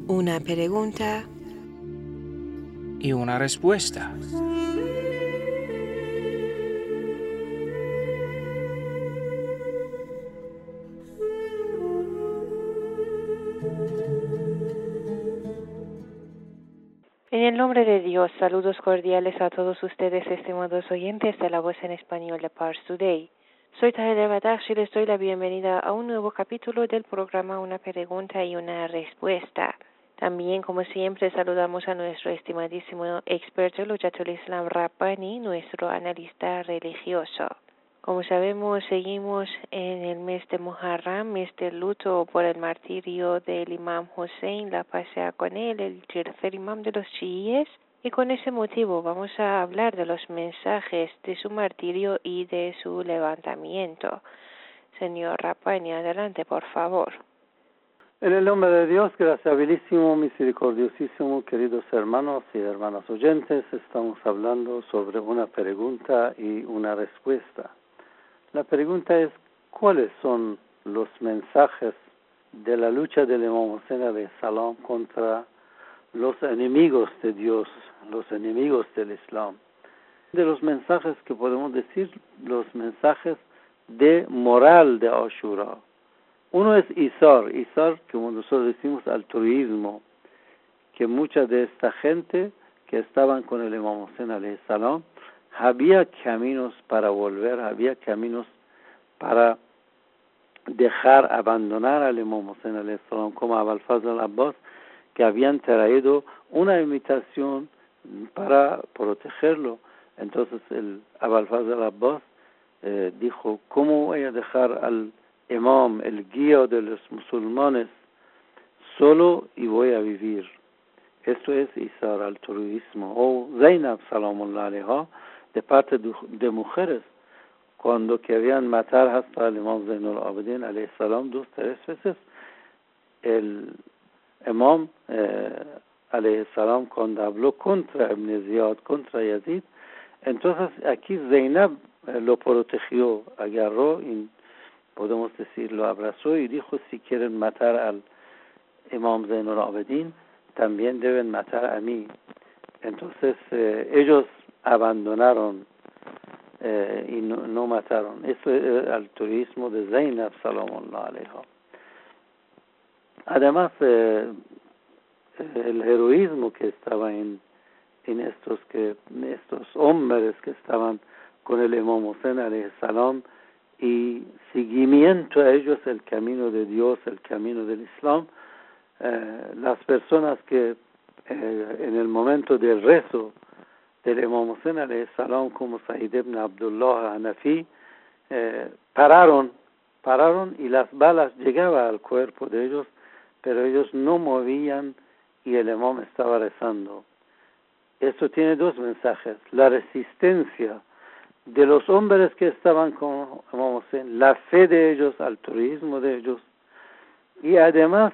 Una pregunta y una respuesta. En el nombre de Dios, saludos cordiales a todos ustedes, estimados oyentes de la voz en español de Pars Today. Soy Tahir Badakhsh y les doy la bienvenida a un nuevo capítulo del programa Una pregunta y una respuesta. También, como siempre, saludamos a nuestro estimadísimo experto Lujatul Islam Rabbani, nuestro analista religioso. Como sabemos, seguimos en el mes de Muharram, mes de luto por el martirio del Imam Hussein, la paz sea con él, el tercer imam de los chiíes, y con ese motivo vamos a hablar de los mensajes de su martirio y de su levantamiento. Señor Rabbani, adelante, por favor. En el nombre de Dios, graciabilísimo, misericordiosísimo, queridos hermanos y hermanas oyentes, estamos hablando sobre una pregunta y una respuesta. La pregunta es, ¿cuáles son los mensajes de la lucha del Imam Hussein alayhi salam contra los enemigos de Dios, los enemigos del Islam? De los mensajes que podemos decir, los mensajes de moral de Ashura. Uno es Isar, como nosotros decimos, altruismo, que mucha de esta gente que estaban con el Imam Hussein alayhi salam, había caminos para volver, había caminos para dejar, abandonar al Imam Hussein alayhi salam, como Abul Fazl al-Abbas, que habían traído una invitación para protegerlo. Entonces el Abul Fazl al-Abbas dijo, ¿cómo voy a dejar al imam, el guía de los musulmanes, solo y voy a vivir? Esto es Isar, altruismo. O Zainab, salamullah alayha, de parte de mujeres, cuando querían matar hasta el imam Zainul Abidin alayhi salam 2, 3 veces, el imam alayhi salam, cuando habló contra Ibn Ziyad, contra Yazid, entonces aquí Zainab lo protegió, agarró y podemos decir, lo abrazó y dijo, si quieren matar al imam Zainul Abidin, también deben matar a mí. Entonces ellos abandonaron y no mataron. Eso es el altruismo de Zainab, salamullah alayha. Además, el heroísmo que estaba en estos hombres que estaban con el Imam Hussein alayhi salam, y seguimiento a ellos el camino de Dios, el camino del Islam. Las personas que en el momento del rezo del Imam Hussein alayhi salam, como Said ibn Abdullah Hanafi, pararon y las balas llegaban al cuerpo de ellos, pero ellos no movían y el imam estaba rezando. Esto tiene dos mensajes: la resistencia de los hombres que estaban con Imam Hussein, la fe de ellos, altruismo de ellos, y además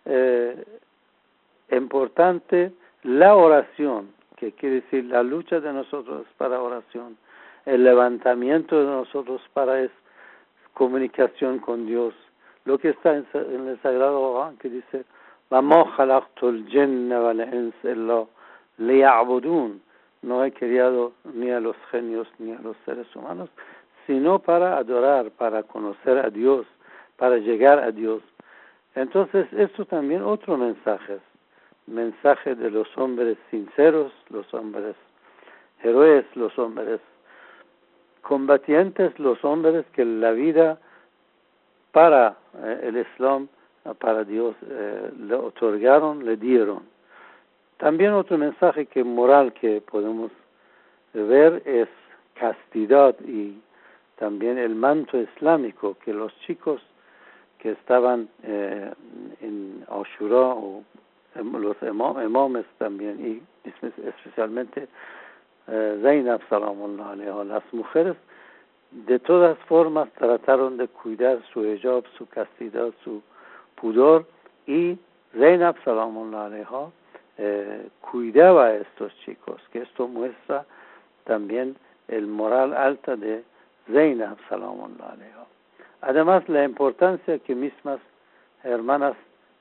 importante, la oración, que quiere decir la lucha de nosotros para oración, el levantamiento de nosotros para comunicación con Dios. Lo que está en el Sagrado Corán, que dice, وَمَا خَلَقْتُ الْجِنَّ وَالْإِنسَ إِلَّا لِيَعْبُدُونَ. No he creado ni a los genios ni a los seres humanos, sino para adorar, para conocer a Dios, para llegar a Dios. Entonces, esto también otro mensaje de los hombres sinceros, los hombres héroes, los hombres combatientes, los hombres que la vida para el Islam, para Dios, le otorgaron, le dieron. También otro mensaje moral que podemos ver es castidad y también el manto islámico, que los chicos que estaban en Ashura, o los imames también, y especialmente Zainab, salamullah alayha, las mujeres, de todas formas trataron de cuidar su hijab, su castidad, su pudor, y Zainab, salamullah alayha, cuidaba a estos chicos, que esto muestra también el moral alta de Zainab, salamullah alayha. Además, la importancia que mismas hermanas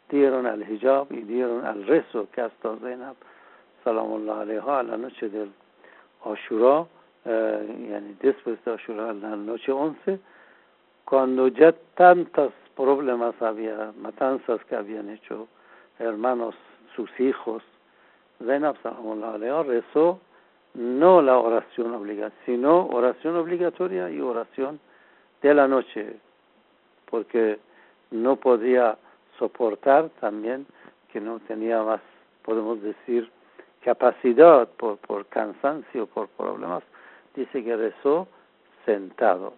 dieron al hijab y dieron al rezo que hasta Zainab salamullah alaiha a la noche del Ashura, yani después de Ashura, la noche 11, cuando ya tantos problemas había, matanzas que habían hecho hermanos, sus hijos, Zainab salamullah alaiha rezó no la oración obligatoria, sino oración obligatoria y oración de la noche, porque no podía soportar también que no tenía más, podemos decir, capacidad por cansancio, por problemas. Dice que rezó sentado.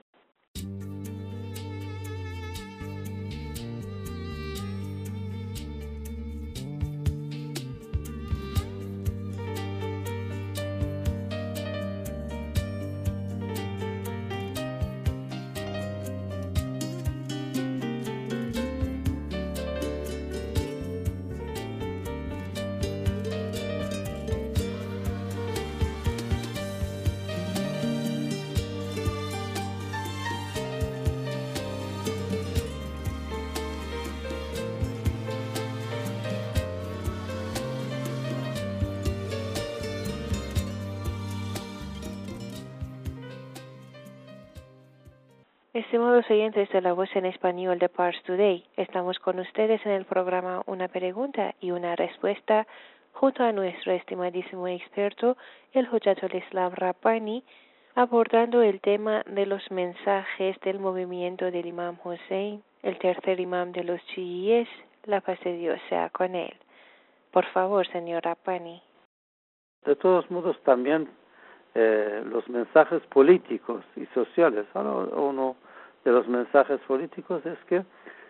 Estimados oyentes de la voz en español de Pars Today, estamos con ustedes en el programa Una pregunta y una respuesta junto a nuestro estimadísimo experto, el Hujjatul Islam Rabbani, abordando el tema de los mensajes del movimiento del Imam Hussein, el tercer imam de los chiíes, la paz de Dios sea con él. Por favor, señor Rabbani. De todos modos, también los mensajes políticos y sociales. Uno de los mensajes políticos es que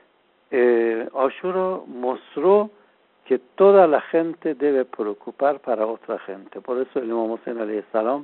Ashura mostró que toda la gente debe preocupar para otra gente. Por eso el Imam Hussein alayhi salam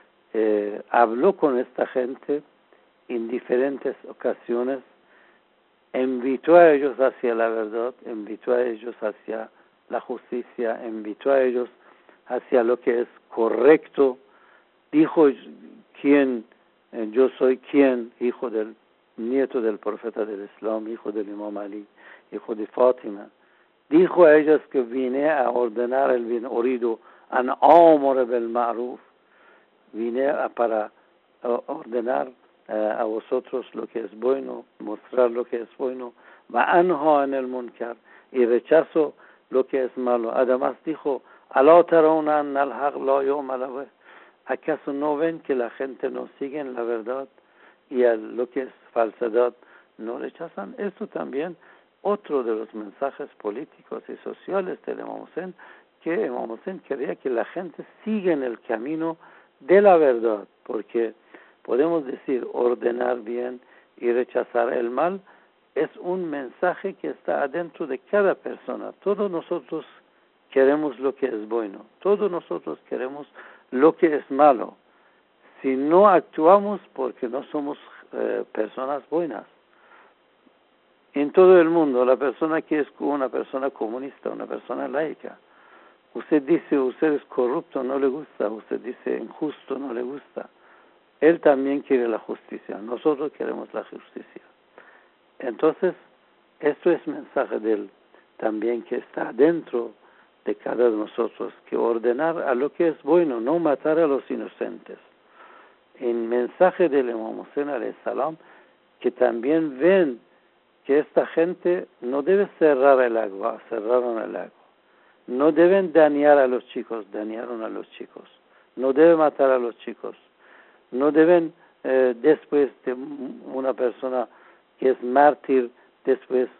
habló con esta gente en diferentes ocasiones, invitó a ellos hacia la verdad, invitó a ellos hacia la justicia, invitó a ellos hacia lo que es correcto. Dijo quién, yo soy quién, hijo del nieto del profeta del Islam, hijo del Imam Ali, hijo de Fátima. Dijo a ellos que vine a ordenar el bien, uridu an amur bil ma'ruf, vine para ordenar a vosotros lo que es bueno, mostrar lo que es bueno, va anha anil munkar, y rechazo lo que es malo. Además dijo, alá tarawna anna al-haq la yu'mal bih, ¿acaso no ven que la gente no sigue en la verdad y a lo que es falsedad no rechazan? Esto también otro de los mensajes políticos y sociales del Imam Hussein, que Imam Hussein quería que la gente siga en el camino de la verdad, porque podemos decir ordenar bien y rechazar el mal es un mensaje que está adentro de cada persona. Todos nosotros queremos lo que es bueno, todos nosotros queremos lo que es malo. Si no actuamos porque no somos personas buenas. En todo el mundo, la persona que es una persona comunista, una persona laica, usted dice, usted es corrupto, no le gusta, usted dice injusto, no le gusta. Él también quiere la justicia, nosotros queremos la justicia. Entonces, esto es mensaje de él también que está dentro de cada de nosotros, que ordenar a lo que es bueno, no matar a los inocentes. En mensaje del Imam Hussein alayhi salam, que también ven que esta gente no debe cerrar el agua, cerraron el agua. No deben dañar a los chicos, dañaron a los chicos. No deben matar a los chicos. No deben, después de una persona que es mártir, después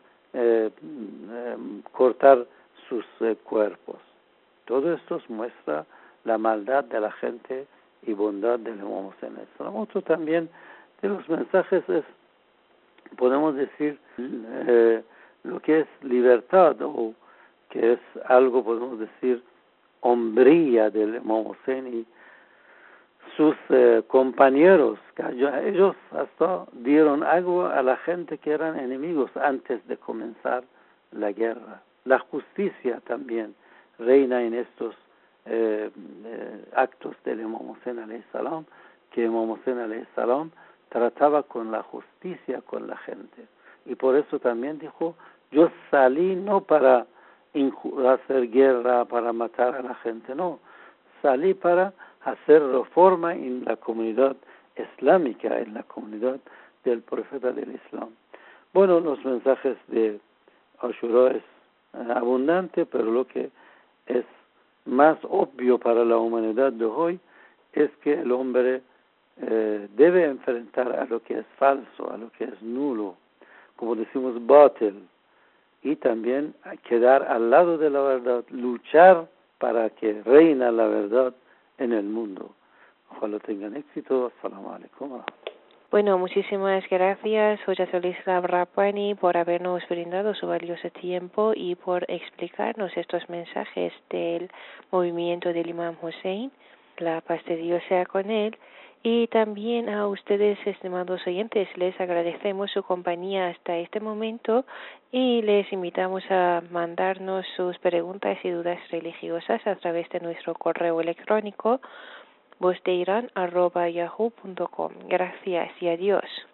cortar sus cuerpos. Todo esto muestra la maldad de la gente y bondad del Imam Hussein. Otro también de los mensajes es, podemos decir, lo que es libertad, o que es algo, podemos decir, hombría del Imam Hussein y sus compañeros, que ellos hasta dieron agua a la gente que eran enemigos antes de comenzar la guerra. La justicia también reina en estos actos del Imam Hussein alayhi salam, que Imam Hussein alayhi salam trataba con la justicia con la gente. Y por eso también dijo, Yo salí no para hacer guerra, para matar a la gente, no. Salí para hacer reforma en la comunidad islámica, en la comunidad del profeta del Islam. Bueno, los mensajes de Ashura es abundante, pero lo que es más obvio para la humanidad de hoy es que el hombre debe enfrentar a lo que es falso, a lo que es nulo, como decimos, batil, y también quedar al lado de la verdad, luchar para que reina la verdad en el mundo. Ojalá tengan éxito. Assalamu alaikum. Bueno, muchísimas gracias, Hojjatul Islam Rabbani, por habernos brindado su valioso tiempo y por explicarnos estos mensajes del movimiento del Imam Hussein. La paz de Dios sea con él. Y también a ustedes, estimados oyentes, les agradecemos su compañía hasta este momento y les invitamos a mandarnos sus preguntas y dudas religiosas a través de nuestro correo electrónico vozdeiran@yahoo.com. Gracias y adiós.